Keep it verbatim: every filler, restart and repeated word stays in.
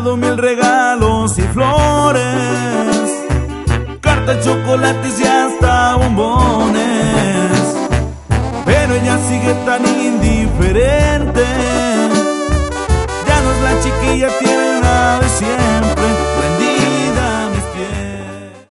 dado mil regalos y flores, cartas, chocolates y hasta bombones, pero ella sigue tan indiferente